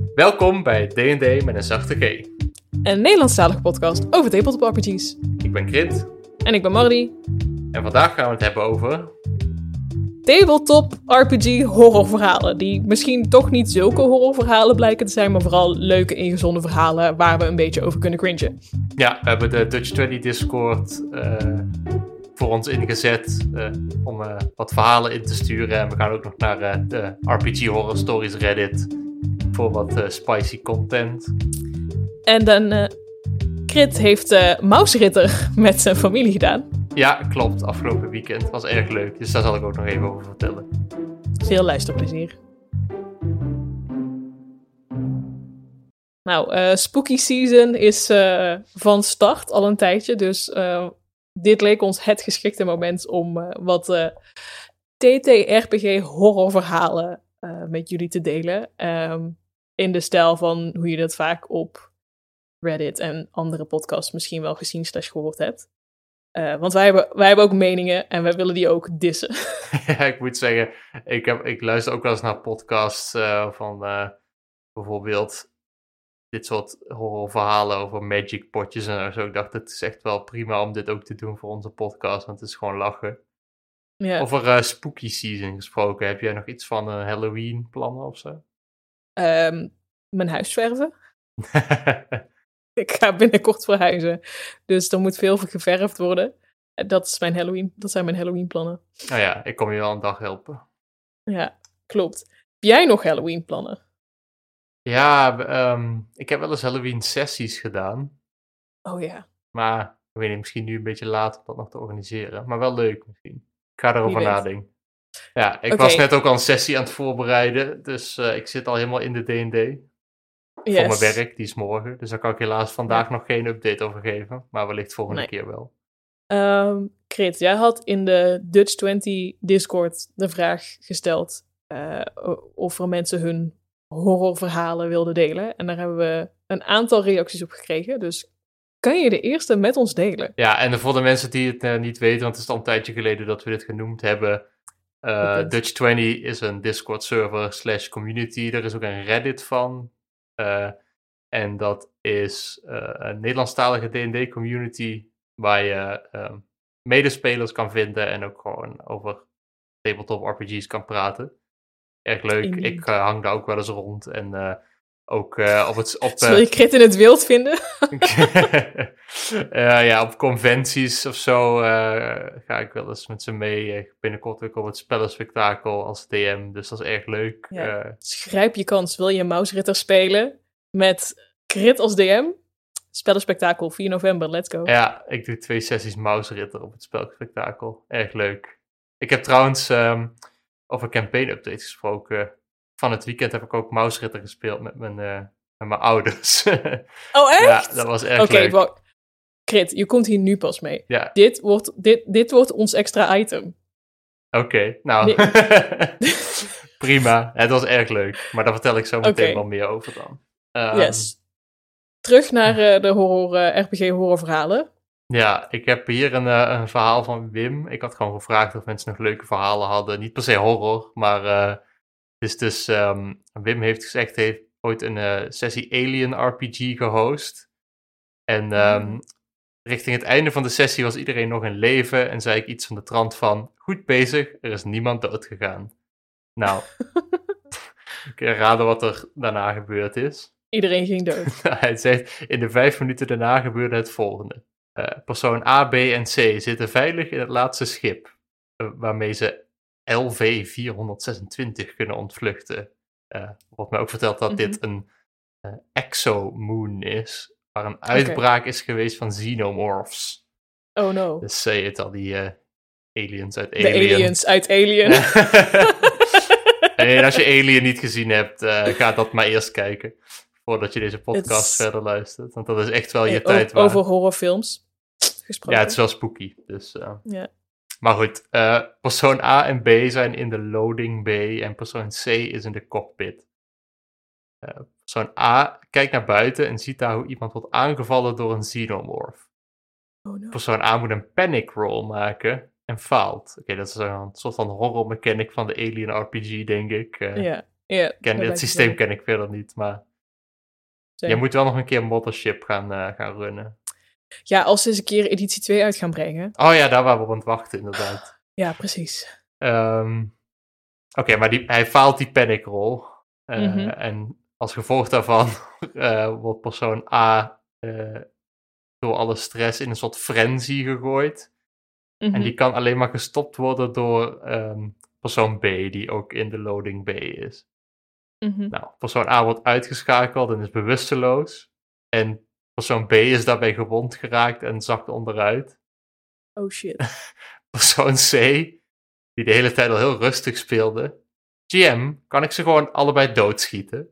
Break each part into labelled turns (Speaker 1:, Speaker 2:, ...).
Speaker 1: Welkom bij D&D met een zachte G.
Speaker 2: Een Nederlandstalige podcast over tabletop RPG's.
Speaker 1: Ik ben Krit.
Speaker 2: En ik ben Mardi.
Speaker 1: En vandaag gaan we het hebben over...
Speaker 2: Tabletop RPG horrorverhalen. Die misschien toch niet zulke horrorverhalen blijken te zijn, maar vooral leuke ingezonde verhalen waar we een beetje over kunnen cringen.
Speaker 1: Ja, we hebben de Dutch 20 Discord voor ons ingezet om wat verhalen in te sturen. En we gaan ook nog naar de RPG Horror Stories Reddit voor wat spicy content.
Speaker 2: En dan Krit heeft Mausritter met zijn familie gedaan.
Speaker 1: Ja, klopt. Afgelopen weekend. Was erg leuk. Dus daar zal ik ook nog even over vertellen.
Speaker 2: Veel luisterplezier. Nou, Spooky Season is van start al een tijdje. Dus dit leek ons het geschikte moment om wat TTRPG horrorverhalen met jullie te delen. In de stijl van hoe je dat vaak op Reddit en andere podcasts misschien wel gezien / gehoord hebt. Want wij hebben ook meningen en wij willen die ook dissen.
Speaker 1: Ja, ik moet zeggen, ik luister ook wel eens naar podcasts van bijvoorbeeld dit soort horrorverhalen over magic potjes en zo. Ik dacht, het is echt wel prima om dit ook te doen voor onze podcast, want het is gewoon lachen.
Speaker 2: Ja.
Speaker 1: Over Spooky Season gesproken, heb jij nog iets van Halloween plannen of zo?
Speaker 2: Mijn huis verven. Ik ga binnenkort verhuizen. Dus er moet veel geverfd worden. Dat zijn mijn Halloween plannen.
Speaker 1: Nou ja, ik kom je wel een dag helpen.
Speaker 2: Ja, klopt. Heb jij nog Halloween plannen?
Speaker 1: Ja, ik heb wel eens Halloween sessies gedaan.
Speaker 2: Oh ja.
Speaker 1: Maar ik weet niet, misschien nu een beetje laat om dat nog te organiseren. Maar wel leuk misschien. Ik ga erover nadenken. Ja, ik was net ook al een sessie aan het voorbereiden. Dus ik zit al helemaal in de D&D.
Speaker 2: Yes.
Speaker 1: Voor mijn werk, die is morgen. Dus daar kan ik helaas vandaag nog geen update over geven. Maar wellicht volgende keer wel.
Speaker 2: Krit, jij had in de Dutch 20 Discord de vraag gesteld of er mensen hun horrorverhalen wilden delen. En daar hebben we een aantal reacties op gekregen. Dus kan je de eerste met ons delen?
Speaker 1: Ja, en voor de mensen die het niet weten, want het is al een tijdje geleden dat we dit genoemd hebben. Dutch 20 is een Discord server / community. Er is ook een Reddit van. En dat is een Nederlandstalige D&D community waar je medespelers kan vinden en ook gewoon over tabletop RPG's kan praten. Erg leuk.
Speaker 2: Indeed.
Speaker 1: Ik hang daar ook wel eens rond en ook op het...
Speaker 2: Zul je Krit in het wild vinden?
Speaker 1: Ja, op conventies of zo ga ik wel eens met ze mee. Binnenkort ook op het spellenspectakel als DM, dus dat is erg leuk.
Speaker 2: Ja. Grijp je kans. Wil je Mausritter spelen met Krit als DM? Spellenspectakel, 4 november, let's go.
Speaker 1: Ja, ik doe 2 sessies Mausritter op het spellenspectakel. Erg leuk. Ik heb trouwens over campaign updates gesproken. Van het weekend heb ik ook Mausritter gespeeld met mijn ouders.
Speaker 2: Oh, echt?
Speaker 1: Ja, dat was erg leuk.
Speaker 2: Oké, Krit, je komt hier nu pas mee.
Speaker 1: Ja.
Speaker 2: Dit wordt ons extra item.
Speaker 1: Oké, nou. Nee. Prima, het was erg leuk. Maar daar vertel ik zo meteen wel meer over dan.
Speaker 2: Yes. Terug naar de RPG horrorverhalen.
Speaker 1: Ja, ik heb hier een verhaal van Wim. Ik had gewoon gevraagd of mensen nog leuke verhalen hadden. Niet per se horror, maar Wim heeft gezegd, hij heeft ooit een sessie Alien RPG gehost. En richting het einde van de sessie was iedereen nog in leven en zei ik iets van de trant van, goed bezig, er is niemand dood gegaan. Nou, kun je raden wat er daarna gebeurd is?
Speaker 2: Iedereen ging dood.
Speaker 1: Hij zegt, in de 5 minuten daarna gebeurde het volgende. Persoon A, B en C zitten veilig in het laatste schip, waarmee ze LV-426 kunnen ontvluchten. Wordt mij ook verteld dat dit een exomoon is, waar een uitbraak is geweest van xenomorphs.
Speaker 2: Oh no.
Speaker 1: Dus je het al, die aliens uit
Speaker 2: Alien. De aliens uit Alien.
Speaker 1: En als je Alien niet gezien hebt, ga dat maar eerst kijken. Voordat je deze podcast verder luistert. Want dat is echt wel je tijd waard.
Speaker 2: Over horrorfilms gesproken.
Speaker 1: Ja, het is wel spooky. Dus,
Speaker 2: ja.
Speaker 1: Maar goed, persoon A en B zijn in de loading bay en persoon C is in de cockpit. Persoon A kijkt naar buiten en ziet daar hoe iemand wordt aangevallen door een xenomorph.
Speaker 2: Oh no.
Speaker 1: Persoon A moet een panic roll maken en faalt. Oké, dat is een soort van horror mechanic van de Alien RPG, denk ik.
Speaker 2: Ja.
Speaker 1: Het systeem ken ik verder niet, maar Je moet wel nog een keer Mothership gaan runnen.
Speaker 2: Ja, als ze eens een keer editie 2 uit gaan brengen.
Speaker 1: Oh ja, daar waren we op aan het wachten, inderdaad.
Speaker 2: Ja, precies.
Speaker 1: Oké, maar hij faalt die panic roll.
Speaker 2: Mhm.
Speaker 1: En als gevolg daarvan wordt persoon A door alle stress in een soort frenzy gegooid. En die kan alleen maar gestopt worden door persoon B, die ook in de loading B is. Nou, persoon A wordt uitgeschakeld en is bewusteloos. En persoon B is daarbij gewond geraakt en zakt onderuit.
Speaker 2: Oh shit.
Speaker 1: Persoon C, die de hele tijd al heel rustig speelde. GM, kan ik ze gewoon allebei doodschieten?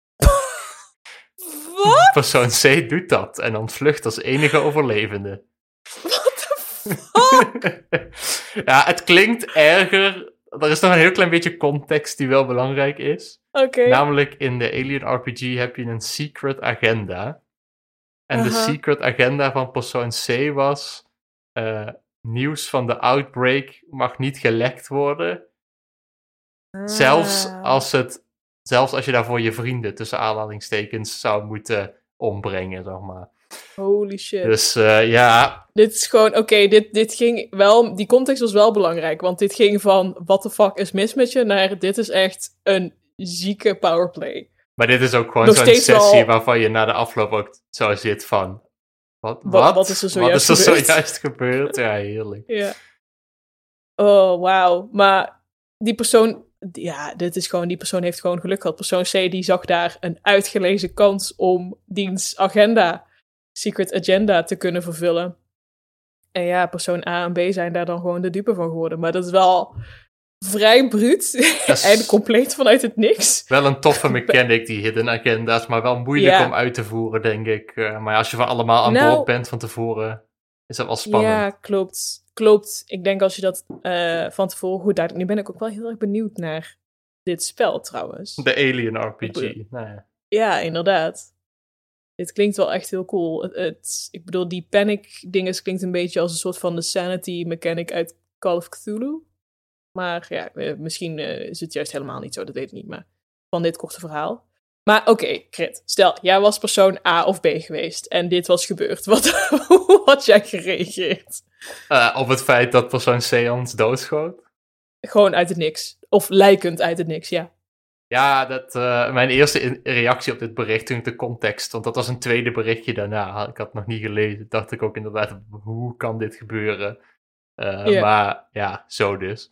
Speaker 2: Wat?
Speaker 1: Persoon C doet dat en ontvlucht als enige overlevende.
Speaker 2: What the fuck?
Speaker 1: Ja, het klinkt erger. Er is nog een heel klein beetje context die wel belangrijk is.
Speaker 2: Oké.
Speaker 1: Namelijk in de Alien RPG heb je een secret agenda. En de secret agenda van persoon C was... nieuws van de outbreak mag niet gelekt worden. Zelfs als je daarvoor je vrienden tussen aanhalingstekens zou moeten ombrengen, zeg maar.
Speaker 2: Holy shit.
Speaker 1: Dus ja.
Speaker 2: Dit is gewoon, oké, dit ging wel, die context was wel belangrijk, want dit ging van what the fuck is mis met je naar dit is echt een zieke powerplay.
Speaker 1: Maar dit is ook gewoon zo'n sessie waarvan je na de afloop ook zo zit van... Wat is er zojuist gebeurd? Ja, heerlijk.
Speaker 2: Ja. Oh, wauw. Maar die persoon... Ja, die persoon heeft gewoon geluk gehad. Persoon C, die zag daar een uitgelezen kans om diens secret agenda te kunnen vervullen. En ja, persoon A en B zijn daar dan gewoon de dupe van geworden. Maar dat is wel vrij bruut en compleet vanuit het niks.
Speaker 1: Wel een toffe mechanic, die hidden agenda's, maar wel moeilijk om uit te voeren, denk ik. Maar als je van allemaal aan boord bent van tevoren, is dat wel spannend.
Speaker 2: Ja, klopt. Ik denk als je dat van tevoren goed duidelijk... Nu ben ik ook wel heel erg benieuwd naar dit spel, trouwens.
Speaker 1: De Alien RPG.
Speaker 2: Ja, inderdaad. Dit klinkt wel echt heel cool. Ik bedoel, die panic dinges klinkt een beetje als een soort van de sanity mechanic uit Call of Cthulhu. Maar ja, misschien is het juist helemaal niet zo, dat weet ik niet. Maar van dit korte verhaal. Maar oké, Crit, stel, jij was persoon A of B geweest en dit was gebeurd. Hoe had jij gereageerd?
Speaker 1: Op het feit dat persoon C ons doodschoot?
Speaker 2: Gewoon uit het niks. Of lijkend uit het niks, ja.
Speaker 1: Ja, mijn eerste reactie op dit bericht toen ik de context... Want dat was een tweede berichtje daarna. Ik had het nog niet gelezen. Dacht ik ook inderdaad, hoe kan dit gebeuren? Maar ja, zo dus.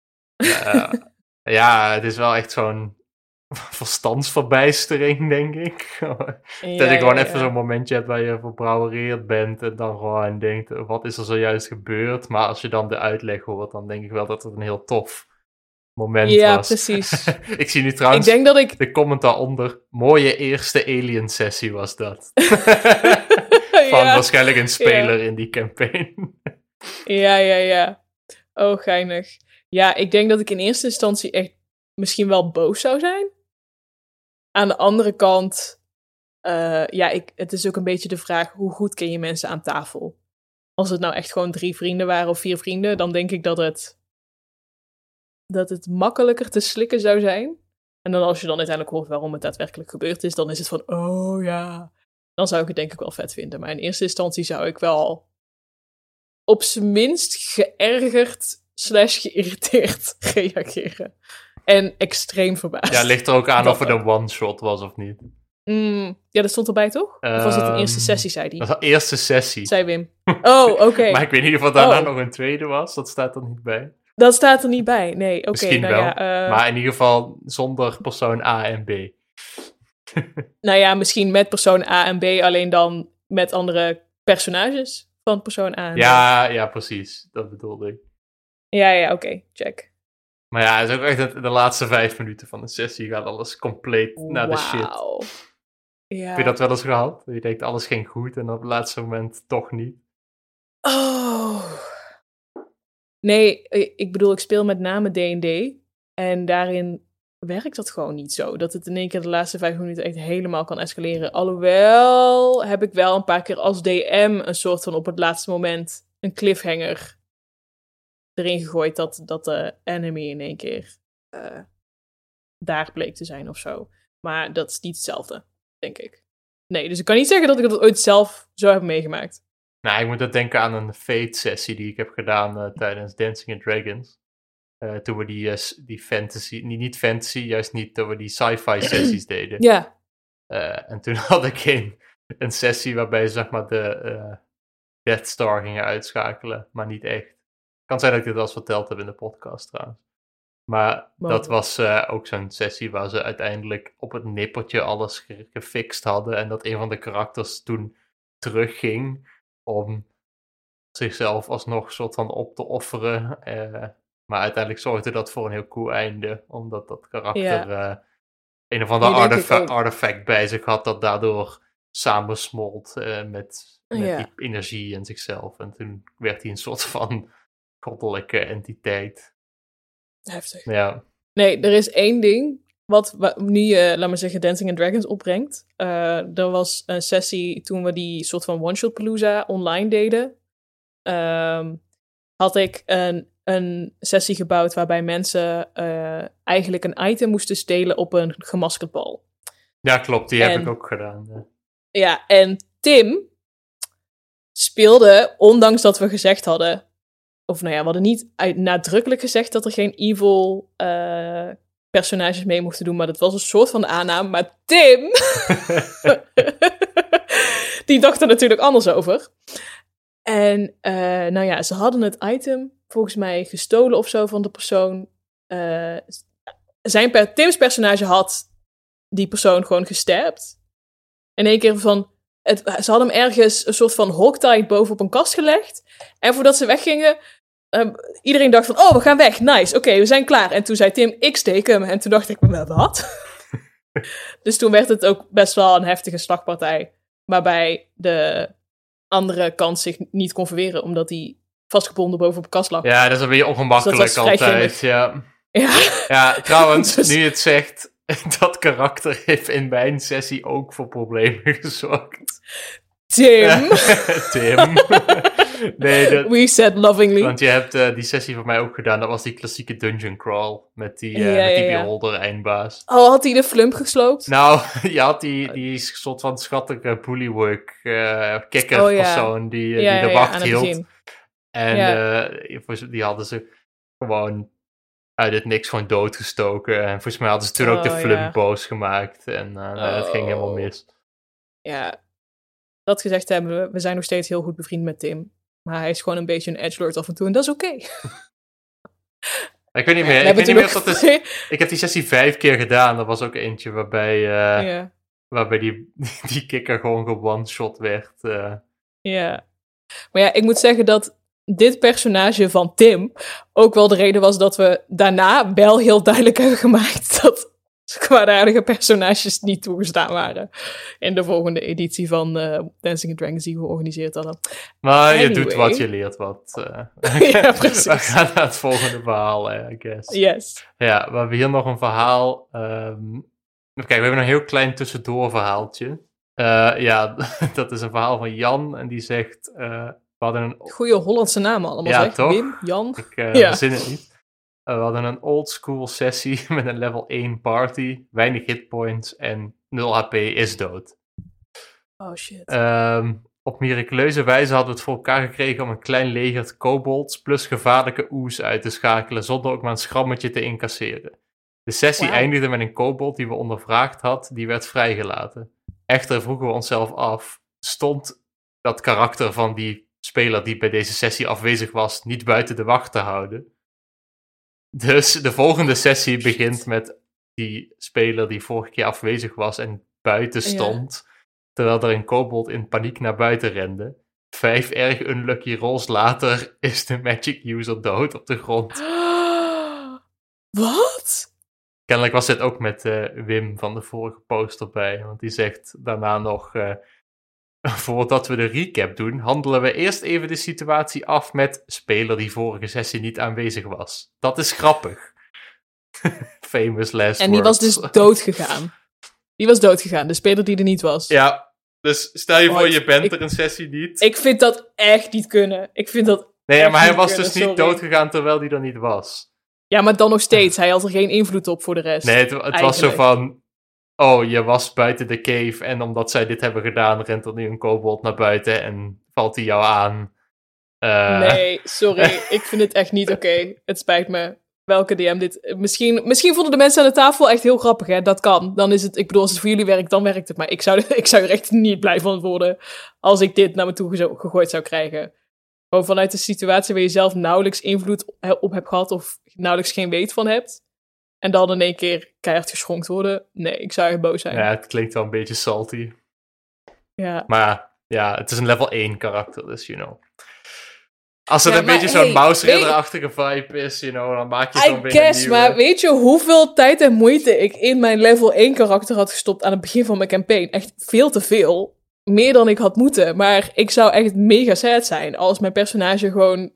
Speaker 1: Ja, het is wel echt zo'n verstandsverbijstering, denk ik. Dat je gewoon even zo'n momentje hebt waar je verbrouwereerd bent en dan gewoon denkt, wat is er zojuist gebeurd? Maar als je dan de uitleg hoort, dan denk ik wel dat het een heel tof moment was.
Speaker 2: Ja, precies.
Speaker 1: Ik zie nu trouwens de comment daaronder, mooie eerste Alien-sessie was dat. Van waarschijnlijk een speler in die campaign.
Speaker 2: Ja. Oh, geinig. Ja, ik denk dat ik in eerste instantie echt misschien wel boos zou zijn. Aan de andere kant, het is ook een beetje de vraag, hoe goed ken je mensen aan tafel? Als het nou echt gewoon 3 vrienden waren of 4 vrienden, dan denk ik dat het makkelijker te slikken zou zijn. En dan als je dan uiteindelijk hoort waarom het daadwerkelijk gebeurd is, dan is het van, oh ja, dan zou ik het denk ik wel vet vinden. Maar in eerste instantie zou ik wel op zijn minst geërgerd / geïrriteerd reageren. En extreem verbaasd.
Speaker 1: Ja, ligt er ook aan of het een one-shot was of niet.
Speaker 2: Ja, dat stond erbij, toch? Of was het een eerste sessie, zei hij?
Speaker 1: Dat was een eerste sessie.
Speaker 2: Zei Wim. Oh, oké.
Speaker 1: Maar ik weet niet of er daarna nog een tweede was. Dat staat er niet bij.
Speaker 2: Dat staat er niet bij, nee. Oké,
Speaker 1: misschien
Speaker 2: nou
Speaker 1: wel.
Speaker 2: Ja,
Speaker 1: maar in ieder geval zonder persoon A en B.
Speaker 2: Nou ja, misschien met persoon A en B, alleen dan met andere personages van persoon A en B.
Speaker 1: Ja, precies. Dat bedoelde ik.
Speaker 2: Ja, oké. Check.
Speaker 1: Maar ja, het is ook echt de laatste 5 minuten van de sessie gaat alles compleet naar de shit.
Speaker 2: Ja.
Speaker 1: Heb je dat wel eens gehad? Je denkt alles ging goed en op het laatste moment toch niet.
Speaker 2: Oh. Nee, ik bedoel, ik speel met name D&D. En daarin werkt dat gewoon niet zo. Dat het in één keer de laatste 5 minuten echt helemaal kan escaleren. Alhoewel heb ik wel een paar keer als DM een soort van op het laatste moment een cliffhanger erin gegooid dat de enemy in één keer daar bleek te zijn of zo. Maar dat is niet hetzelfde, denk ik. Nee, dus ik kan niet zeggen dat ik dat ooit zelf zou hebben meegemaakt.
Speaker 1: Nou, ik moet dat denken aan een Fate-sessie die ik heb gedaan tijdens Dancing and Dragons. Toen we die fantasy, niet fantasy, juist niet, toen we die sci-fi sessies deden.
Speaker 2: Ja.
Speaker 1: En toen had ik een sessie waarbij zeg maar de Death Star gingen uitschakelen, maar niet echt. Kan zijn dat ik dit al eens verteld heb in de podcast trouwens. Maar dat was ook zo'n sessie waar ze uiteindelijk op het nippertje alles gefixt hadden. En dat een van de karakters toen terugging om zichzelf alsnog soort van op te offeren. Maar uiteindelijk zorgde dat voor een heel cool einde. Omdat dat karakter een of ander artefact bij zich had dat daardoor samensmolt met die energie in zichzelf. En toen werd hij een soort van goddelijke entiteit.
Speaker 2: Heftig.
Speaker 1: Ja.
Speaker 2: Nee, er is één ding wat nu, laat maar zeggen, Dancing and Dragons opbrengt. Er was een sessie toen we die soort van one-shot Palooza online deden. Had ik een sessie gebouwd waarbij mensen eigenlijk een item moesten stelen op een gemaskerd bal.
Speaker 1: Ja, klopt. Die heb ik ook gedaan.
Speaker 2: Ja, en Tim speelde, ondanks dat we gezegd hadden... Of nou ja, we hadden niet nadrukkelijk gezegd dat er geen evil personages mee mochten doen, maar dat was een soort van aanname. Maar Tim, die dacht er natuurlijk anders over. En nou ja, ze hadden het item volgens mij gestolen of zo van de persoon. Tim's personage had die persoon gewoon gestapt. In één keer van... Ze hadden hem ergens een soort van hogtie bovenop een kast gelegd. En voordat ze weggingen... iedereen dacht van, we gaan weg, nice, oké, we zijn klaar. En toen zei Tim, ik steek hem. En toen dacht ik, wat? Dus toen werd het ook best wel een heftige slagpartij. Waarbij de andere kant zich niet kon verweren, omdat hij vastgebonden bovenop een kast lag.
Speaker 1: Ja, dat is een beetje ongemakkelijk
Speaker 2: dus
Speaker 1: altijd. Ja, trouwens, nu je het zegt, dat karakter heeft in mijn sessie ook voor problemen gezorgd.
Speaker 2: Tim.
Speaker 1: Tim. Nee,
Speaker 2: We said lovingly.
Speaker 1: Want je hebt die sessie van mij ook gedaan. Dat was die klassieke dungeon crawl met die beholder eindbaas.
Speaker 2: Oh, had hij de flump gesloopt?
Speaker 1: Nou, je had die soort van schattige bullywug kikkerpersoon die de wacht hield. En die hadden ze gewoon uit het niks gewoon doodgestoken. En volgens mij hadden ze toen ook de flump boos gemaakt. En dat ging helemaal mis.
Speaker 2: Ja, dat gezegd hebben we zijn nog steeds heel goed bevriend met Tim. Maar hij is gewoon een beetje een edgelord af en toe en dat is oké.
Speaker 1: Ik weet niet meer. Ik heb die sessie 5 keer gedaan. Dat was ook eentje waarbij die kikker gewoon ge-one-shot werd.
Speaker 2: Ja. Maar ja, ik moet zeggen dat dit personage van Tim ook wel de reden was dat we daarna wel heel duidelijk hebben gemaakt dat kwaadaardige personages niet toegestaan waren in de volgende editie van Dancing and Dragons die we georganiseerd hadden.
Speaker 1: Maar je doet wat, je leert wat.
Speaker 2: Ja, precies.
Speaker 1: We gaan naar het volgende verhaal, I guess.
Speaker 2: Yes.
Speaker 1: Ja, we hebben hier nog een verhaal. Kijk, we hebben een heel klein tussendoor verhaaltje. Ja, dat is een verhaal van Jan en die zegt... we hadden een...
Speaker 2: Goeie Hollandse namen allemaal, zeg.
Speaker 1: Toch?
Speaker 2: Wim, Jan.
Speaker 1: Ik verzin het niet. We hadden een oldschool sessie met een level 1 party, weinig hitpoints en 0 HP is dood.
Speaker 2: Oh shit.
Speaker 1: Op miraculeuze wijze hadden we het voor elkaar gekregen om een klein leger kobolds plus gevaarlijke oes uit te schakelen zonder ook maar een schrammetje te incasseren. De sessie eindigde met een kobold die we ondervraagd had, die werd vrijgelaten. Echter vroegen we onszelf af, stond dat karakter van die speler die bij deze sessie afwezig was niet buiten de wacht te houden? Dus de volgende sessie begint met die speler die vorige keer afwezig was en buiten stond, terwijl er een kobold in paniek naar buiten rende. 5 erg unlucky rolls later is de magic user dood op de grond.
Speaker 2: Wat?
Speaker 1: Kennelijk was dit ook met Wim van de vorige post erbij, want die zegt daarna nog... Voordat we de recap doen, handelen we eerst even de situatie af met speler die vorige sessie niet aanwezig was. Dat is grappig. Famous last
Speaker 2: En die
Speaker 1: words.
Speaker 2: was dus doodgegaan. Die was doodgegaan, de speler die er niet was.
Speaker 1: Ja, dus stel je voor je bent er een sessie niet.
Speaker 2: Ik vind dat echt niet kunnen.
Speaker 1: Nee, maar hij was dus niet doodgegaan terwijl hij er niet was.
Speaker 2: Ja, maar dan nog steeds. Hij had er geen invloed op voor de rest.
Speaker 1: Nee, het was zo van... oh, je was buiten de cave en omdat zij dit hebben gedaan, rent er nu een kobold naar buiten en valt hij jou aan.
Speaker 2: Nee, sorry. Ik vind het echt niet oké. Het spijt me. Welke DM dit... Misschien vonden de mensen aan de tafel echt heel grappig, hè. Dat kan. Dan is het... Ik bedoel, als het voor jullie werkt, dan werkt het. Maar ik zou er echt niet blij van worden als ik dit naar me toe gegooid zou krijgen. Gewoon vanuit de situatie waar je zelf nauwelijks invloed op hebt gehad of nauwelijks geen weet van hebt. En dan in één keer keihard geschonkt worden. Nee, ik zou echt boos zijn.
Speaker 1: Ja, het klinkt wel een beetje salty.
Speaker 2: Ja.
Speaker 1: Maar ja, het is een level 1 karakter, dus Als het een beetje zo'n Mouse Ridder-achtige vibe is, dan maak je zo'n beetje
Speaker 2: nieuwe. Maar weet je hoeveel tijd en moeite ik in mijn level 1 karakter had gestopt aan het begin van mijn campaign? Echt veel te veel. Meer dan ik had moeten. Maar ik zou echt mega sad zijn als mijn personage gewoon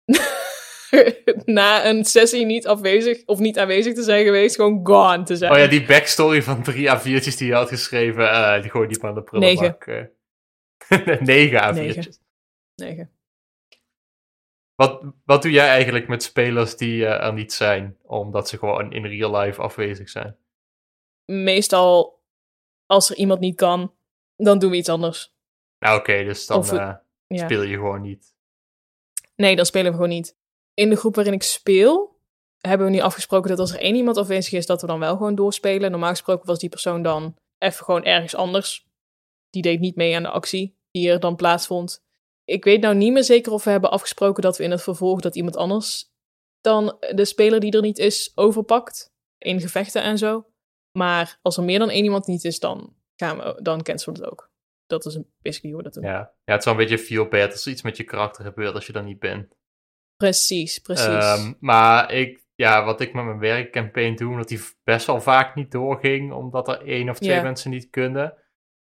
Speaker 2: na een sessie niet afwezig of niet aanwezig te zijn geweest, gewoon gone te zijn.
Speaker 1: Oh ja, die backstory van 3 A4'tjes die je had geschreven, die gooi je niet maar aan de prullenbak. 9 A4'tjes.
Speaker 2: 9.
Speaker 1: Wat doe jij eigenlijk met spelers die er niet zijn, omdat ze gewoon in real life afwezig zijn?
Speaker 2: Meestal, als er iemand niet kan, dan doen we iets anders.
Speaker 1: Nou oké, dus dan speel je gewoon niet.
Speaker 2: Nee, dan spelen we gewoon niet. In de groep waarin ik speel, hebben we nu afgesproken dat als er 1 iemand afwezig is, dat we dan wel gewoon doorspelen. Normaal gesproken was die persoon dan even gewoon ergens anders. Die deed niet mee aan de actie die er dan plaatsvond. Ik weet nou niet meer zeker of we hebben afgesproken dat we in het vervolg dat iemand anders dan de speler die er niet is overpakt. In gevechten en zo. Maar als er meer dan 1 iemand niet is, dan cancelen we het ook. Dat is basically hoe we dat doen.
Speaker 1: Ja, het is wel een beetje feel bad als er iets met je karakter gebeurt als je er niet bent.
Speaker 2: Precies.
Speaker 1: Maar wat ik met mijn werkcampaign doe, omdat die best wel vaak niet doorging, omdat er 1 of 2 mensen niet kunnen.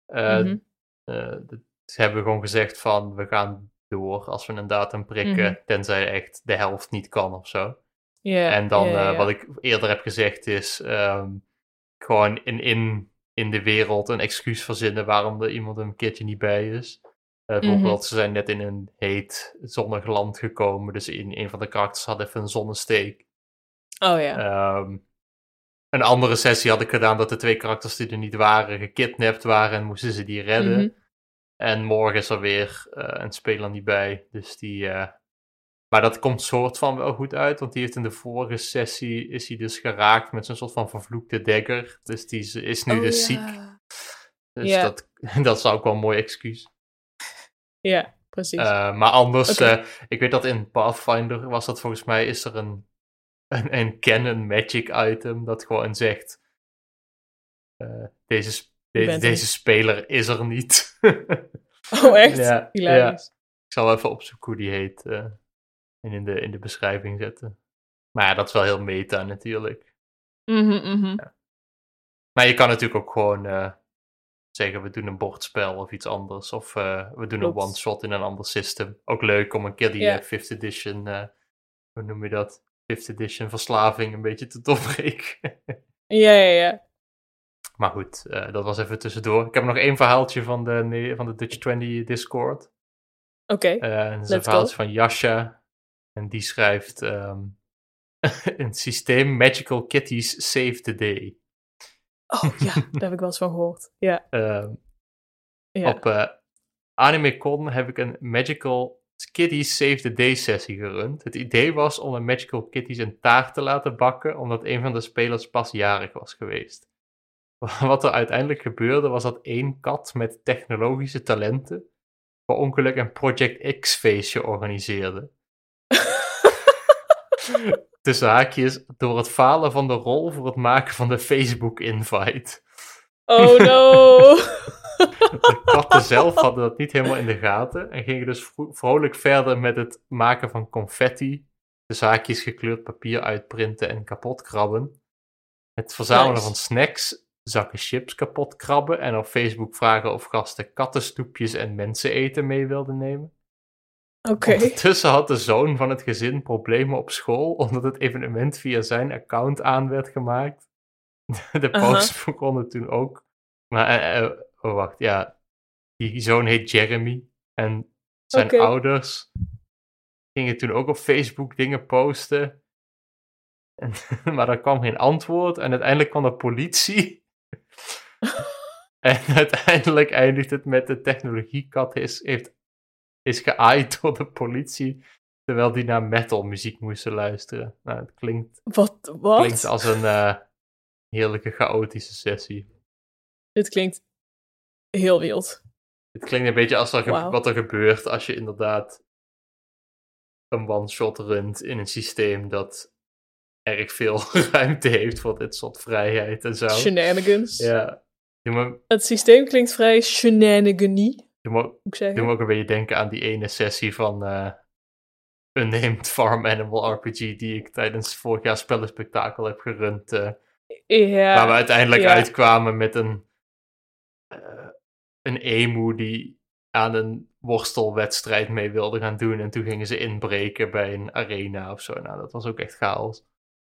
Speaker 1: Ze hebben gewoon gezegd van, we gaan door als we een datum prikken, tenzij echt de helft niet kan of zo. En dan, wat ik eerder heb gezegd is, gewoon in de wereld een excuus verzinnen waarom er iemand een keertje niet bij is. Bijvoorbeeld, ze zijn net in een heet zonnig land gekomen, dus een van de karakters had even een zonnesteek.
Speaker 2: Oh ja.
Speaker 1: Een andere sessie had ik gedaan dat de 2 karakters die er niet waren, gekidnapt waren en moesten ze die redden. En morgen is er weer een speler niet bij, dus maar dat komt soort van wel goed uit, want die heeft in de vorige sessie, is hij dus geraakt met zo'n soort van vervloekte dagger. Dus die is nu dus ziek. Dus dat is ook wel een mooi excuus.
Speaker 2: Ja, precies.
Speaker 1: Maar anders, ik weet dat in Pathfinder was dat volgens mij, is er een canon magic item dat gewoon zegt, deze speler is er niet.
Speaker 2: Oh echt? Ja, hilarisch.
Speaker 1: Ja. Ik zal even opzoeken hoe die heet en in de beschrijving zetten. Maar ja, dat is wel heel meta natuurlijk. Ja. Maar je kan natuurlijk ook gewoon zeggen, we doen een bordspel of iets anders. Of we doen een one-shot in een ander system. Ook leuk om een keer die 5th edition, hoe noem je dat? 5th edition verslaving een beetje te doorbreken.
Speaker 2: Ja.
Speaker 1: Maar goed, dat was even tussendoor. Ik heb nog 1 verhaaltje van de Dutch 20 Discord.
Speaker 2: Oké,
Speaker 1: dat is een verhaaltje van Jascha. En die schrijft een systeem Magical Kitties Save the Day.
Speaker 2: Oh ja, daar heb ik wel eens van gehoord. Ja.
Speaker 1: Op AnimeCon heb ik een Magical Kitties Save the Day sessie gerund. Het idee was om de Magical Kitties een taart te laten bakken, omdat een van de spelers pas jarig was geweest. Wat er uiteindelijk gebeurde was dat 1 kat met technologische talenten per ongeluk een Project X feestje organiseerde. Tussen haakjes, door het falen van de rol voor het maken van de Facebook-invite.
Speaker 2: Oh no!
Speaker 1: De katten zelf hadden dat niet helemaal in de gaten en gingen dus vrolijk verder met het maken van confetti, tussen haakjes gekleurd papier uitprinten en kapot krabben. Het verzamelen van snacks, zakken chips kapot krabben en op Facebook vragen of gasten kattensnoepjes en menseneten mee wilden nemen.
Speaker 2: Oké.
Speaker 1: Ondertussen had de zoon van het gezin problemen op school, omdat het evenement via zijn account aan werd gemaakt. De posts begonnen toen ook. Maar, wacht, ja. Die zoon heet Jeremy. En zijn ouders gingen toen ook op Facebook dingen posten. Maar er kwam geen antwoord. En uiteindelijk kwam de politie. En uiteindelijk eindigt het met de technologiekat is geaaid door de politie, terwijl die naar metalmuziek moesten luisteren. Nou, het klinkt als een heerlijke chaotische sessie.
Speaker 2: Dit klinkt heel wild.
Speaker 1: Het klinkt een beetje als wat er gebeurt als je inderdaad een one-shot runt in een systeem dat erg veel ruimte heeft voor dit soort vrijheid en zo.
Speaker 2: Shenanigans.
Speaker 1: Ja.
Speaker 2: Het systeem klinkt vrij shenanigany.
Speaker 1: Doe me ook een beetje denken aan die ene sessie van Unnamed Farm Animal RPG die ik tijdens vorig jaar spellenspectakel heb gerund. Waar we uiteindelijk uitkwamen met een emu die aan een worstelwedstrijd mee wilde gaan doen. En toen gingen ze inbreken bij een arena of zo. Nou, dat was ook echt chaos.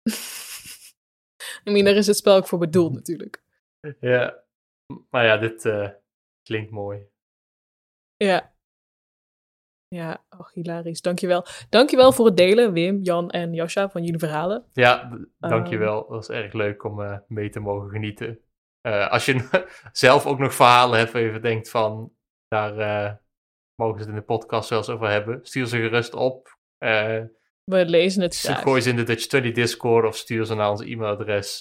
Speaker 2: Daar is het spel ook voor bedoeld natuurlijk.
Speaker 1: Ja, maar ja, dit klinkt mooi.
Speaker 2: Ja. Ja, hilarisch. Dankjewel. Dankjewel voor het delen, Wim, Jan en Jascha, van jullie verhalen.
Speaker 1: Ja, dankjewel. Dat was erg leuk om mee te mogen genieten. Als je zelf ook nog verhalen hebt waar je denkt van, daar mogen ze het in de podcast wel eens over hebben, stuur ze gerust op.
Speaker 2: We lezen het graag.
Speaker 1: Gooi ze in de Dutch Study Discord of stuur ze naar ons e-mailadres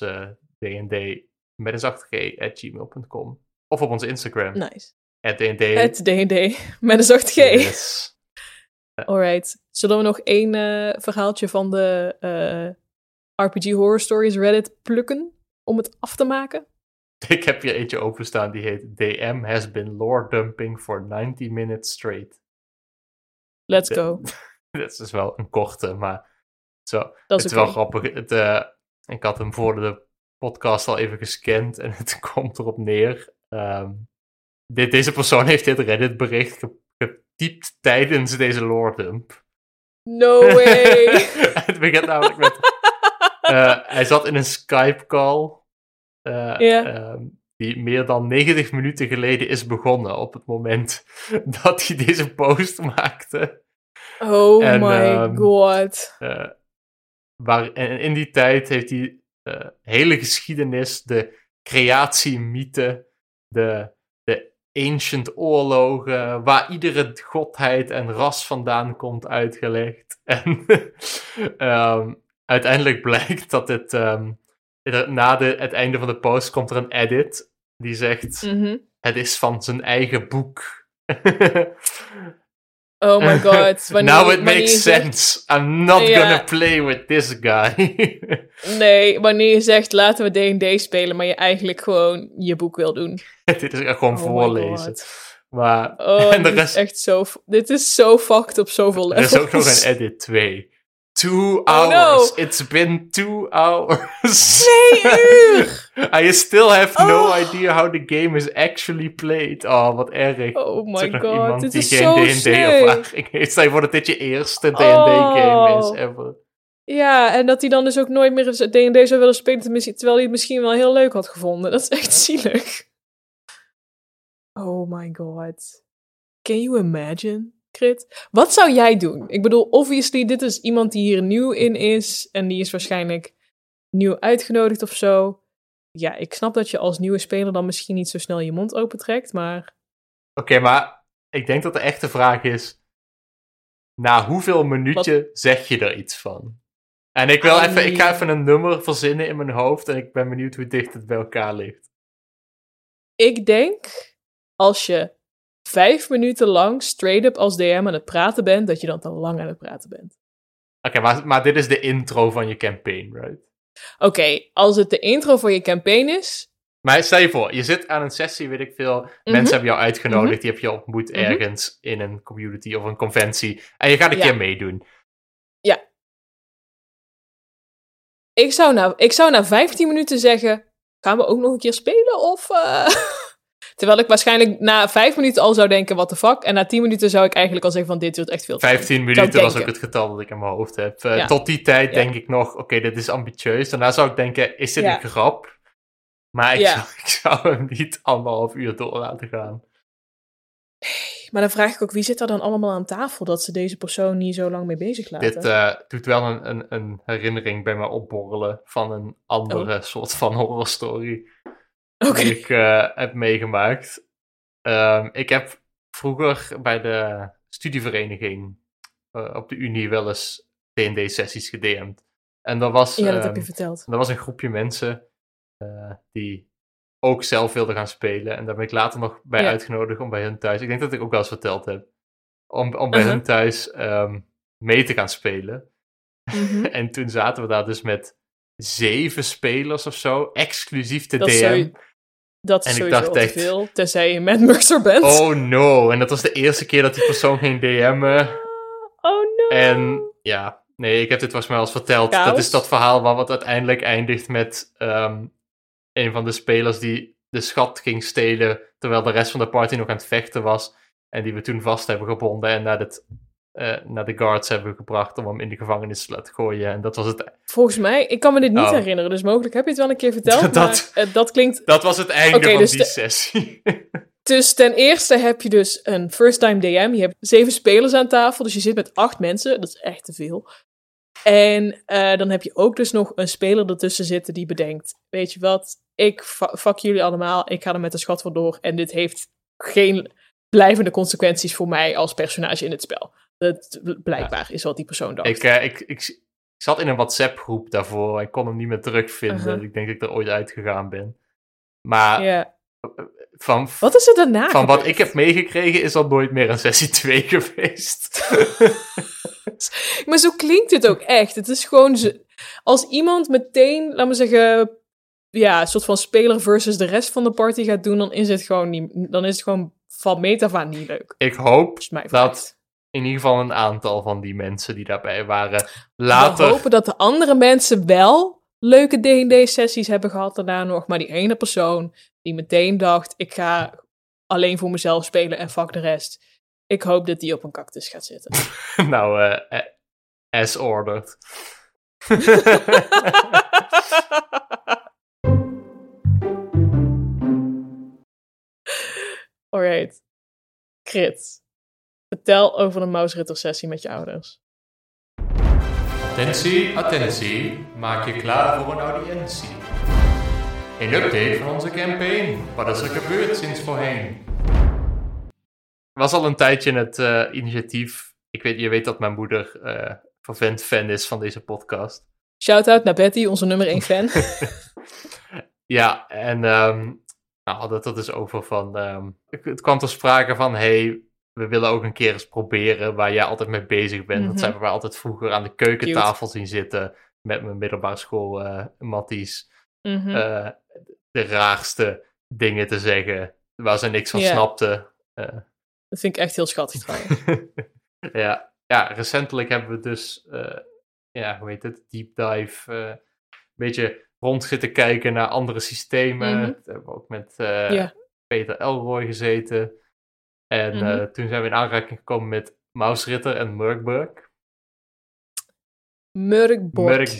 Speaker 1: dnd@gmail.com of op onze Instagram.
Speaker 2: Nice.
Speaker 1: @dnd
Speaker 2: met een zacht G.
Speaker 1: Yes.
Speaker 2: Alright. Zullen we nog één verhaaltje van de RPG Horror Stories Reddit plukken om het af te maken?
Speaker 1: Ik heb hier eentje openstaan die heet DM has been lore dumping for 90 minutes straight.
Speaker 2: Let's go.
Speaker 1: Dat is dus wel een korte, maar
Speaker 2: het
Speaker 1: is wel grappig. Ik had hem voor de podcast al even gescand en het komt erop neer. Deze persoon heeft dit Reddit bericht getypt tijdens deze lore dump.
Speaker 2: No way!
Speaker 1: Het begint namelijk met... hij zat in een Skype call die meer dan 90 minuten geleden is begonnen op het moment dat hij deze post maakte.
Speaker 2: Oh my god.
Speaker 1: En in die tijd heeft hij hele geschiedenis, de creatiemythe, de ancient oorlogen, waar iedere godheid en ras vandaan komt, uitgelegd. En uiteindelijk blijkt dat het na het einde van de post komt er een edit die zegt het is van zijn eigen boek.
Speaker 2: Oh my god.
Speaker 1: Now it makes sense. I'm not gonna play with this guy.
Speaker 2: Nee, wanneer je zegt laten we D&D spelen, maar je eigenlijk gewoon je boek wil doen.
Speaker 1: Dit is echt gewoon voorlezen. Maar,
Speaker 2: en dit is echt zo... Dit is zo fucked op zoveel levels.
Speaker 1: Er is ook nog een edit 2. 2 hours. No. It's been 2 hours.
Speaker 2: 2 uur!
Speaker 1: I still have no idea how the game is actually played. Oh, wat erg.
Speaker 2: Oh my god,
Speaker 1: iemand
Speaker 2: dit
Speaker 1: die
Speaker 2: is
Speaker 1: geen
Speaker 2: zo
Speaker 1: D&D-ervaring heeft. Stel je voor dat dit je eerste D&D-game is ever.
Speaker 2: Ja, en dat hij dan dus ook nooit meer D&D zou willen spelen, terwijl hij het misschien wel heel leuk had gevonden. Dat is echt zielig. Oh my god. Can you imagine, Crit? Wat zou jij doen? Ik bedoel, obviously, dit is iemand die hier nieuw in is. En die is waarschijnlijk nieuw uitgenodigd of zo. Ja, ik snap dat je als nieuwe speler dan misschien niet zo snel je mond opentrekt, maar...
Speaker 1: Oké, maar ik denk dat de echte vraag is... Na hoeveel minuutje zeg je er iets van? En ik ga even een nummer verzinnen in mijn hoofd en ik ben benieuwd hoe dicht het bij elkaar ligt.
Speaker 2: Ik denk, als je 5 minuten lang straight up als DM aan het praten bent, dat je dan te lang aan het praten bent.
Speaker 1: Oké, maar dit is de intro van je campaign, right?
Speaker 2: Oké, als het de intro van je campaign is...
Speaker 1: Maar stel je voor, je zit aan een sessie, weet ik veel. Mensen hebben jou uitgenodigd, die heb je ontmoet ergens in een community of een conventie. En je gaat een keer meedoen.
Speaker 2: Ja. Ik zou na 15 minuten zeggen, gaan we ook nog een keer spelen? Of... Terwijl ik waarschijnlijk na 5 minuten al zou denken, what the fuck? En na 10 minuten zou ik eigenlijk al zeggen van, dit duurt echt veel te lang.
Speaker 1: 15 minuten was ook het getal dat ik in mijn hoofd heb. Tot die tijd denk ik nog, oké, dit is ambitieus. Daarna zou ik denken, is dit een grap? Maar ik zou hem niet 1,5 uur door laten gaan.
Speaker 2: Maar dan vraag ik ook, wie zit er dan allemaal aan tafel dat ze deze persoon niet zo lang mee bezig laten?
Speaker 1: Dit doet wel een herinnering bij mij opborrelen van een andere soort van horrorstory.
Speaker 2: Oké.
Speaker 1: die ik heb meegemaakt. Ik heb vroeger bij de studievereniging op de Unie wel eens D&D-sessies gedM'd. En dat was,
Speaker 2: Ja, dat heb je verteld.
Speaker 1: dat was een groepje mensen die ook zelf wilden gaan spelen. En daar ben ik later nog bij uitgenodigd om bij hun thuis... Ik denk dat ik ook wel eens verteld heb. Om bij hun thuis mee te gaan spelen.
Speaker 2: Mhm.
Speaker 1: En toen zaten we daar dus met 7 spelers of zo, exclusief de
Speaker 2: Dat is
Speaker 1: DM.
Speaker 2: Dat is
Speaker 1: En ik
Speaker 2: sowieso
Speaker 1: dacht
Speaker 2: al te
Speaker 1: echt,
Speaker 2: veel, tenzij je met Mercer bent.
Speaker 1: Oh no, en dat was de eerste keer dat die persoon ging DM'en.
Speaker 2: Oh no.
Speaker 1: En ja, nee, ik heb dit volgens mij al eens verteld.
Speaker 2: Chaos?
Speaker 1: Dat is dat verhaal wat uiteindelijk eindigt met een van de spelers die de schat ging stelen, terwijl de rest van de party nog aan het vechten was. En die we toen vast hebben gebonden en naar de guards hebben gebracht om hem in de gevangenis te laten gooien. En dat was het...
Speaker 2: Volgens mij, ik kan me dit niet herinneren, dus mogelijk heb je het wel een keer verteld, maar dat klinkt...
Speaker 1: Dat was het einde van
Speaker 2: dus
Speaker 1: die sessie.
Speaker 2: Dus ten eerste heb je dus een first-time DM. Je hebt 7 spelers aan tafel, dus je zit met 8 mensen. Dat is echt te veel. En dan heb je ook dus nog een speler ertussen zitten die bedenkt... Weet je wat, ik fuck jullie allemaal, ik ga er met de schat vandoor. En dit heeft geen blijvende consequenties voor mij als personage in het spel. Dat blijkbaar is wat die persoon dacht.
Speaker 1: Ik zat in een WhatsApp-groep daarvoor. Ik kon hem niet meer terugvinden. Ik denk dat ik er ooit uitgegaan ben. Maar
Speaker 2: wat is er daarna
Speaker 1: van
Speaker 2: gebeurd?
Speaker 1: wat ik heb meegekregen is dat nooit meer een sessie 2 geweest.
Speaker 2: Maar zo klinkt het ook echt. Het is gewoon... Als iemand meteen, laat me zeggen... Ja, een soort van speler versus de rest van de party gaat doen... dan is het gewoon niet... Dan is het gewoon van meet af aan niet leuk.
Speaker 1: Ik hoop dat in ieder geval een aantal van die mensen die daarbij waren later...
Speaker 2: We hopen dat de andere mensen wel leuke D&D-sessies hebben gehad daarna nog. Maar die ene persoon die meteen dacht... ik ga alleen voor mezelf spelen en fuck de rest. Ik hoop dat die op een cactus gaat zitten.
Speaker 1: Nou, as ordered.
Speaker 2: Alright. Crit. Vertel over de Mausritter-sessie met je ouders.
Speaker 1: Attentie, attentie. Maak je klaar voor een audiëntie. Een update van onze campaign. Wat is er gebeurd sinds voorheen? Was al een tijdje het initiatief. Je weet dat mijn moeder vervent fan is van deze podcast.
Speaker 2: Shout-out naar Betty, onze nummer 1 fan.
Speaker 1: Ja, en hadden het dus over van... het kwam ter sprake van... Hey, we willen ook een keer eens proberen waar jij altijd mee bezig bent. Dat zijn we altijd vroeger aan de keukentafel zien zitten... met mijn middelbare school matties. De raarste dingen te zeggen... waar ze niks van snapten.
Speaker 2: Dat vind ik echt heel schattig trouwens.
Speaker 1: Ja, recentelijk hebben we dus... hoe heet het? Deep dive... een beetje rond zitten kijken naar andere systemen. Dat hebben we ook met Peter Elroy gezeten. En toen zijn we in aanraking gekomen met Mausritter en Murkburg.
Speaker 2: Murkburg.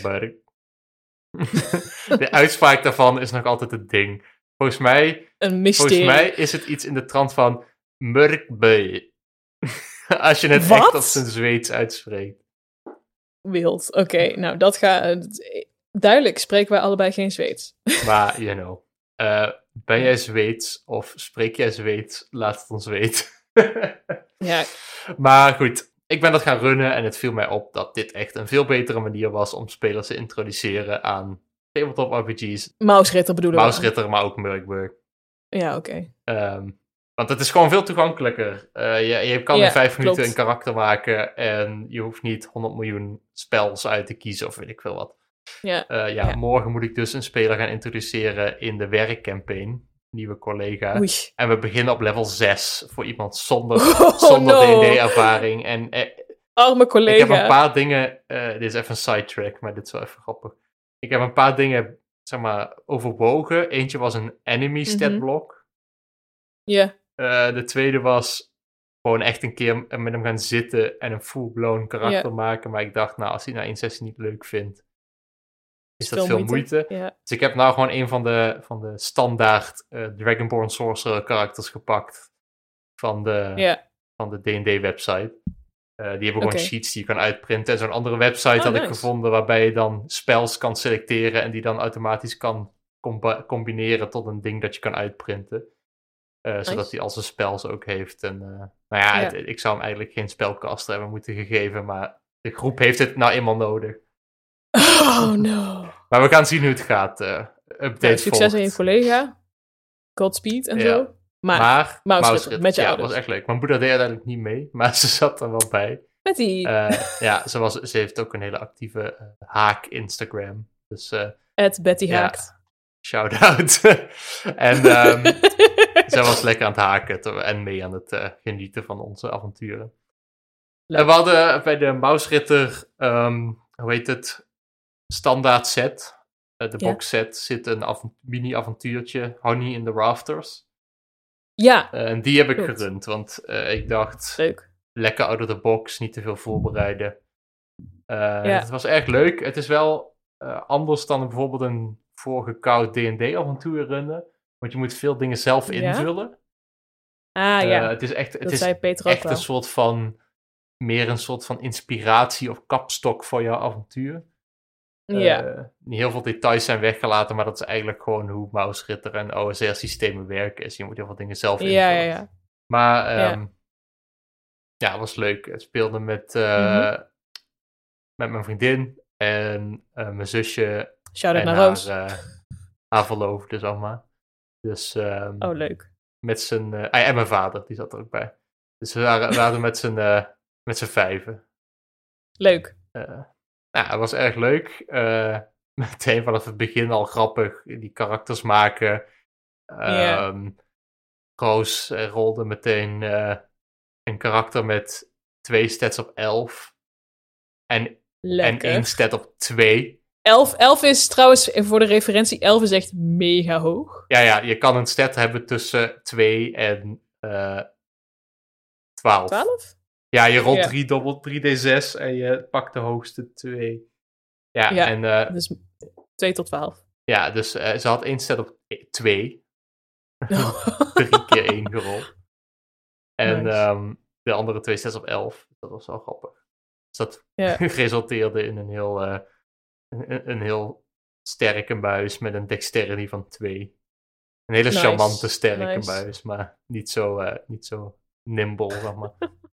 Speaker 1: De uitspraak daarvan is nog altijd het ding. Volgens mij is het iets in de trant van Murkburg. Als je het echt op zijn Zweeds uitspreekt.
Speaker 2: Wild. Oké, nou dat gaat... Duidelijk spreken wij allebei geen Zweeds.
Speaker 1: Maar, ben jij Zweeds of spreek jij Zweeds? Laat het ons weten.
Speaker 2: Ja.
Speaker 1: Maar goed, ik ben dat gaan runnen en het viel mij op dat dit echt een veel betere manier was om spelers te introduceren aan tabletop RPG's.
Speaker 2: Mausritter bedoelen we.
Speaker 1: Mausritter, maar ook Murkburg.
Speaker 2: Ja, oké.
Speaker 1: Want het is gewoon veel toegankelijker. Je kan in 5 minuten een karakter maken en je hoeft niet 100 miljoen spells uit te kiezen of weet ik veel wat. Morgen moet ik dus een speler gaan introduceren in de werkcampaign. Nieuwe collega.
Speaker 2: Oei.
Speaker 1: En we beginnen op level 6 voor iemand zonder D&D-ervaring. En
Speaker 2: arme collega.
Speaker 1: Ik heb een paar dingen... dit is even een sidetrack, maar dit is wel even grappig. Ik heb een paar dingen, zeg maar, overwogen. Eentje was een enemy statblok.
Speaker 2: Ja.
Speaker 1: De tweede was gewoon echt een keer met hem gaan zitten en een full-blown karakter maken. Maar ik dacht, als hij na 1 sessie niet leuk vindt, is dat veel moeite.
Speaker 2: Ja.
Speaker 1: Dus ik heb nou gewoon een van de standaard Dragonborn Sorcerer karakters gepakt van de D&D-website. Die hebben gewoon sheets die je kan uitprinten. En zo'n andere website had ik gevonden waarbij je dan spells kan selecteren en die dan automatisch kan combineren tot een ding dat je kan uitprinten. Zodat hij al zijn spels ook heeft. En nou ja, ik zou hem eigenlijk geen spelcaster hebben moeten gegeven, maar de groep heeft het nou eenmaal nodig.
Speaker 2: Oh no.
Speaker 1: Maar we gaan zien hoe het gaat. Update
Speaker 2: succes aan je collega. Godspeed en zo. Maar Mausritter, met je ouders.
Speaker 1: Dat was echt leuk. Mijn moeder deed uiteindelijk niet mee, maar ze zat er wel bij.
Speaker 2: Met die.
Speaker 1: Ja, ze heeft ook een hele actieve haak Instagram. Dus,
Speaker 2: Betty Haakt.
Speaker 1: Shout-out. En zij was lekker aan het haken en mee aan het genieten van onze avonturen. En we hadden bij de Mausritter, hoe heet het, standaard set, de box set, zit een mini-avontuurtje, Honey in the Rafters.
Speaker 2: Ja.
Speaker 1: En die heb ik gerund, want ik dacht, lekker out of the box, niet te veel voorbereiden. Het was erg leuk. Het is wel anders dan bijvoorbeeld een voorgekoud D&D-avontuur runnen, want je moet veel dingen zelf invullen. Het is echt, een soort van, meer een soort van inspiratie of kapstok voor jouw avontuur. Niet heel veel details zijn weggelaten, maar dat is eigenlijk gewoon hoe Mausritter en OSR-systemen werken. Dus je moet heel veel dingen zelf invullen.
Speaker 2: Ja.
Speaker 1: Maar het was leuk. Ik speelde met mijn vriendin en mijn zusje.
Speaker 2: Shout-out naar Roos.
Speaker 1: Haar verloofde, zeg maar. Dus,
Speaker 2: leuk.
Speaker 1: Met zijn... en mijn vader, die zat er ook bij. Dus we waren met z'n 5.
Speaker 2: Leuk.
Speaker 1: Het was erg leuk. Meteen vanaf het begin al grappig. Die karakters maken. Roos rolde meteen een karakter met 2 stats op 11. En 1 stat op 2.
Speaker 2: 11 is trouwens, voor de referentie, 11 is echt mega hoog.
Speaker 1: Ja, je kan een stat hebben tussen 2 en 12.
Speaker 2: 12?
Speaker 1: Ja, je rolt 3d6 en je pakt de hoogste 2.
Speaker 2: Dus 2 tot 12.
Speaker 1: Ja, dus ze had 1 stat op 2. 3 keer 1 gerold. En de andere 2 stats op 11. Dat was wel grappig. Dus dat resulteerde in een heel sterke muis met een dexterity van 2. Een hele charmante sterke muis, maar niet zo nimble, zeg maar.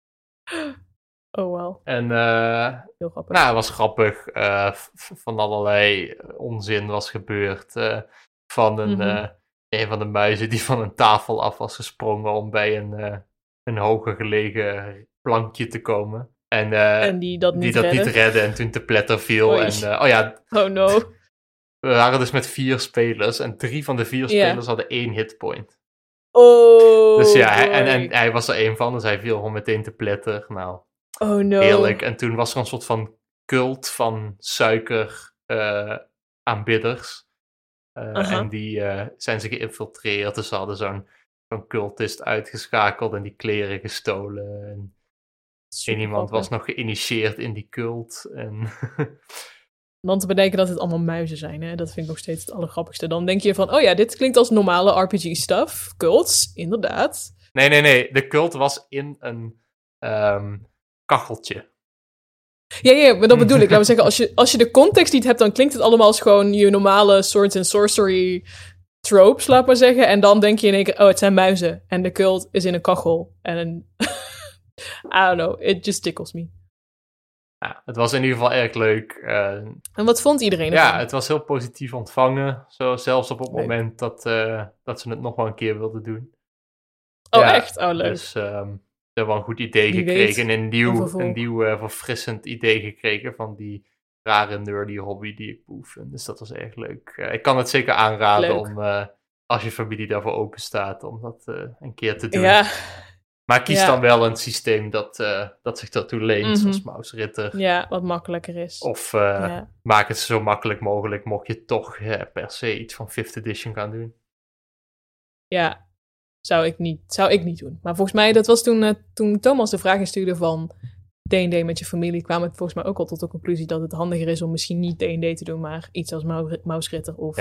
Speaker 2: Oh, wow.
Speaker 1: En
Speaker 2: heel grappig.
Speaker 1: Het was grappig. Van allerlei onzin was gebeurd. Van een van de muizen die van een tafel af was gesprongen om bij een hoger gelegen plankje te komen. En die dat niet redde en toen te pletter viel.
Speaker 2: Oh no.
Speaker 1: We waren dus met 4 spelers en 3 van de 4 spelers hadden 1 hitpoint.
Speaker 2: Oh.
Speaker 1: Dus en hij was er 1 van, dus hij viel gewoon meteen te pletter. Nou,
Speaker 2: oh no.
Speaker 1: Heerlijk. En toen was er een soort van cult van suiker aanbidders. En die zijn ze geïnfiltreerd. Dus ze hadden zo'n cultist uitgeschakeld en die kleren gestolen. En iemand was nog geïnitieerd in die cult. En
Speaker 2: dan te bedenken dat het allemaal muizen zijn, hè? Dat vind ik nog steeds het allergrappigste. Dan denk je van, dit klinkt als normale RPG-stuff. Cults, inderdaad.
Speaker 1: Nee. De cult was in een kacheltje.
Speaker 2: Ja, maar dat bedoel ik. Laten we zeggen, als je de context niet hebt, dan klinkt het allemaal als gewoon je normale swords and sorcery tropes, laat maar zeggen. En dan denk je in één keer, het zijn muizen. En de cult is in een kachel. En I don't know, it just tickles me.
Speaker 1: Ja, het was in ieder geval erg leuk.
Speaker 2: En wat vond iedereen ervan?
Speaker 1: Ja, het was heel positief ontvangen. Zo, zelfs op het moment dat ze het nog wel een keer wilden doen.
Speaker 2: Oh, echt? Oh, leuk.
Speaker 1: Dus we hebben wel een goed idee gekregen. En een nieuw verfrissend idee gekregen van die rare nerdy hobby die ik beoefen. Dus dat was erg leuk. Ik kan het zeker aanraden om, als je familie daarvoor open staat, om dat een keer te doen.
Speaker 2: Ja.
Speaker 1: Maar kies dan wel een systeem dat zich daartoe leent, zoals Mausritter.
Speaker 2: Ja, wat makkelijker is.
Speaker 1: Of maak het zo makkelijk mogelijk, mocht je toch per se iets van 5th edition gaan doen.
Speaker 2: Ja, zou ik niet doen. Maar volgens mij, dat was toen Thomas de vraag instuurde van D&D met je familie, kwam het volgens mij ook al tot de conclusie dat het handiger is om misschien niet D&D te doen, maar iets als Mausritter of...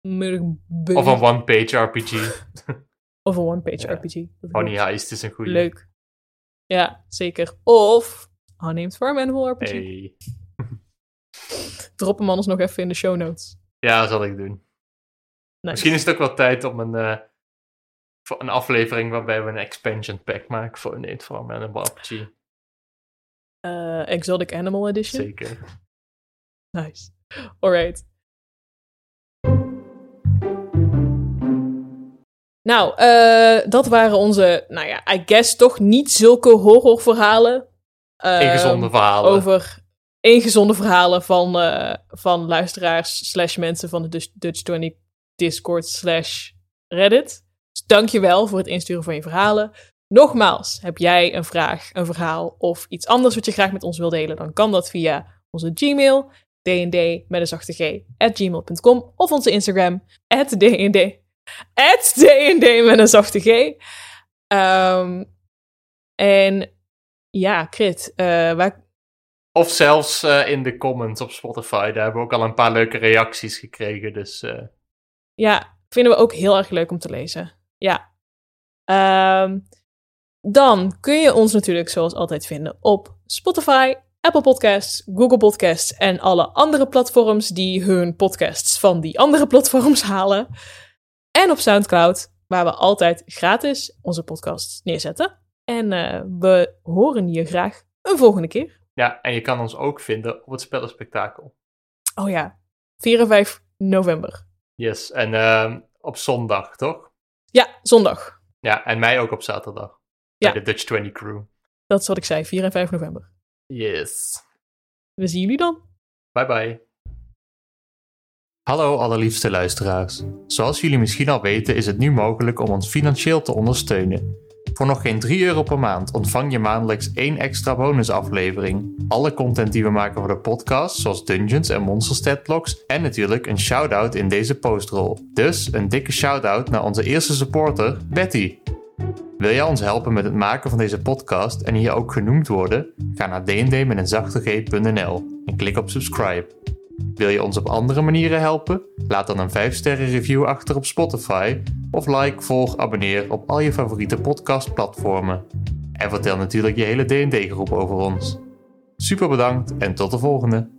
Speaker 1: Of een one-page RPG.
Speaker 2: Of een one-page RPG.
Speaker 1: Honey Heist is een goede.
Speaker 2: Leuk. Ja, zeker. Of Unnamed Farm Animal RPG.
Speaker 1: Hey.
Speaker 2: Drop hem anders nog even in de show notes.
Speaker 1: Ja, dat zal ik doen. Misschien is het ook wel tijd om voor een aflevering waarbij we een expansion pack maken voor Innate Farm en een RPG.
Speaker 2: Exotic Animal Edition?
Speaker 1: Zeker.
Speaker 2: Nice. Alright. Nou, dat waren onze, I guess toch niet zulke horrorverhalen.
Speaker 1: Ingezonde verhalen.
Speaker 2: Over ingezonde verhalen van luisteraars / mensen van de Dutch 20 Discord / Reddit. Dus dankjewel voor het insturen van je verhalen. Nogmaals, heb jij een vraag, een verhaal of iets anders wat je graag met ons wil delen, dan kan dat via onze Gmail, dnd@gmail.com of onze Instagram, @dnd met een zachte G. En ja, Crit,
Speaker 1: Of zelfs in de comments op Spotify. Daar hebben we ook al een paar leuke reacties gekregen. Dus,
Speaker 2: ja, vinden we ook heel erg leuk om te lezen. Ja. Dan kun je ons natuurlijk zoals altijd vinden op Spotify, Apple Podcasts, Google Podcasts en alle andere platforms die hun podcasts van die andere platforms halen. En op Soundcloud, waar we altijd gratis onze podcasts neerzetten. En we horen je graag een volgende keer.
Speaker 1: Ja, en je kan ons ook vinden op het Spellenspectakel.
Speaker 2: Oh ja, 4 en 5 november.
Speaker 1: Yes, en op zondag, toch?
Speaker 2: Ja, zondag.
Speaker 1: Ja, en mij ook op zaterdag.
Speaker 2: Ja.
Speaker 1: Bij de Dutch 20 Crew.
Speaker 2: Dat is wat ik zei, 4 en 5 november.
Speaker 1: Yes.
Speaker 2: We zien jullie dan.
Speaker 1: Bye bye. Hallo allerliefste luisteraars. Zoals jullie misschien al weten is het nu mogelijk om ons financieel te ondersteunen. Voor nog geen €3 per maand ontvang je maandelijks 1 extra bonusaflevering. Alle content die we maken voor de podcast, zoals Dungeons en Monster Statlogs en natuurlijk een shout-out in deze postrol. Dus een dikke shout-out naar onze eerste supporter, Betty. Wil jij ons helpen met het maken van deze podcast en hier ook genoemd worden? Ga naar dnd.nl en klik op subscribe. Wil je ons op andere manieren helpen? Laat dan een 5-sterren review achter op Spotify of like, volg, abonneer op al je favoriete podcastplatformen. En vertel natuurlijk je hele D&D groep over ons. Super bedankt en tot de volgende!